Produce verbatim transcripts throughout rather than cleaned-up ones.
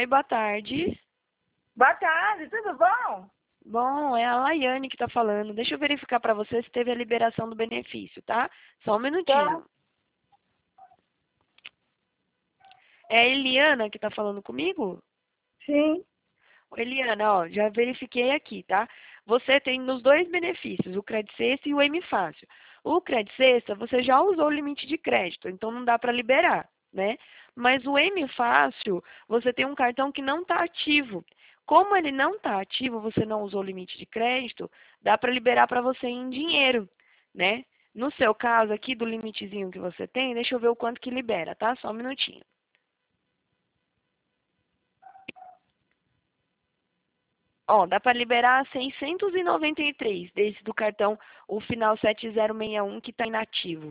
boa tarde. Boa tarde, tudo bom? Bom, é a Laiane que está falando. Deixa eu verificar para você se teve a liberação do benefício, tá? Só um minutinho. Tá. É a Eliana que está falando comigo? Sim. Ô, Eliana, ó, já verifiquei aqui, tá? Você tem nos dois benefícios, o Credit Sexta e o M Fácil. O Credit Sexta, você já usou o limite de crédito, então não dá para liberar, né? Mas o M Fácil, você tem um cartão que não está ativo. Como ele não está ativo, você não usou o limite de crédito, dá para liberar para você em dinheiro, né? No seu caso aqui, do limitezinho que você tem, deixa eu ver o quanto que libera, tá? Só um minutinho. Ó, dá para liberar seiscentos e noventa e três desse do cartão, o final sete zero seis um, que está inativo.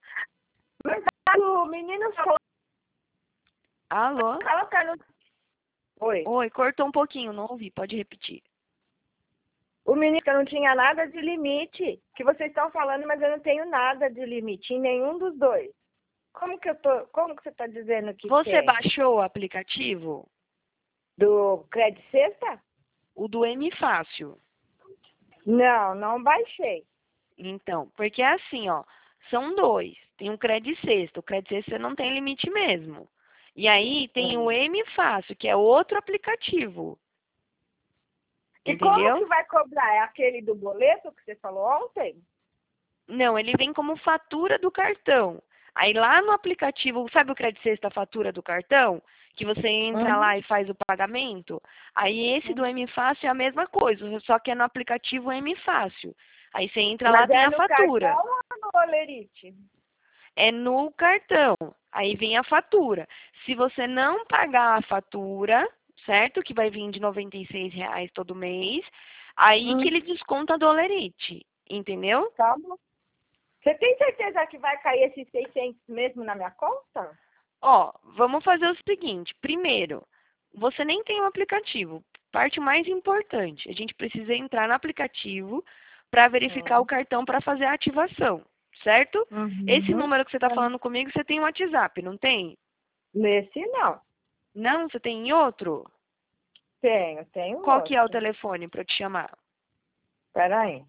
O menino falou Alô? que ela tá no... Oi. Oi, cortou um pouquinho, não ouvi, pode repetir. O menino que eu não tinha nada de limite, que vocês estão falando, mas eu não tenho nada de limite em nenhum dos dois. Como que eu tô, como que você está dizendo que Você tem? baixou o aplicativo? Do Credit Sexta? O do M Fácil. Não, não baixei. Então, porque é assim, ó, são dois. Tem um Credit Sexta, o Credit Sexta não tem limite mesmo. E aí tem o Hum. M Fácil, que é outro aplicativo. E como que Entendeu? vai cobrar? É aquele do boleto que você falou ontem? Não, ele vem como fatura do cartão. Aí lá no aplicativo, sabe o Credit Sexta, a fatura do cartão? Que você entra Uhum. lá e faz o pagamento? Aí esse do M Fácil é a mesma coisa, só que é no aplicativo M Fácil. Aí você entra lá, Mas tem é a no fatura. cartão ou no Olerite? É no cartão. Aí vem a fatura. Se você não pagar a fatura, certo? Que vai vir de noventa e seis reais todo mês, aí que Hum, ele desconta do Olerite. Entendeu? tá bom. Você tem certeza que vai cair esses seiscentos mesmo na minha conta? Ó, vamos fazer o seguinte. Primeiro, você nem tem o aplicativo. Parte mais importante, a gente precisa entrar no aplicativo para verificar o Hum. cartão para fazer a ativação, certo? Esse Uhum. número que você está falando comigo, você tem o WhatsApp, não tem? Nesse não. Não, você tem em outro? Tenho, tenho Qual que é o outro. telefone para eu te chamar? Peraí.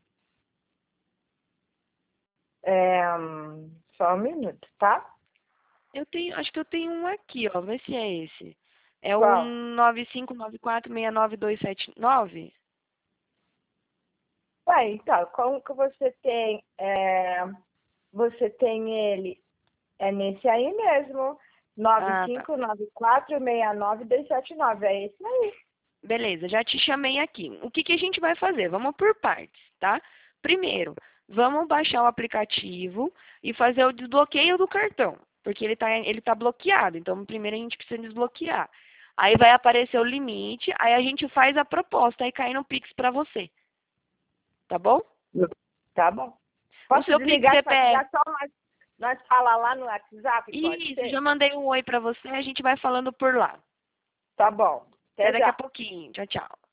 É, hum, só um minuto, tá? Eu tenho, acho que eu tenho um aqui, ó. Vê se é esse. É o Qual? nove cinco nove quatro seis nove dois sete nove? Ué, então, como que você tem, é, você tem ele, é nesse aí mesmo, nove Ah, tá. cinco nove quatro seis nove dois sete nove, é esse aí. Beleza, já te chamei aqui. O que que a gente vai fazer? Vamos por partes, tá? Primeiro, vamos baixar o aplicativo e fazer o desbloqueio do cartão, porque ele tá, ele tá bloqueado. Então, primeiro a gente precisa desbloquear. Aí vai aparecer o limite, aí a gente faz a proposta, aí cai no Pix para você. Tá bom? Tá bom. O Posso seu Pix desligar essa C P F. ligação, nós, nós fala lá no WhatsApp, pode Isso, ser? já mandei um oi para você, a gente vai falando por lá. Tá bom. Até Até daqui a já. pouquinho. Tchau, tchau.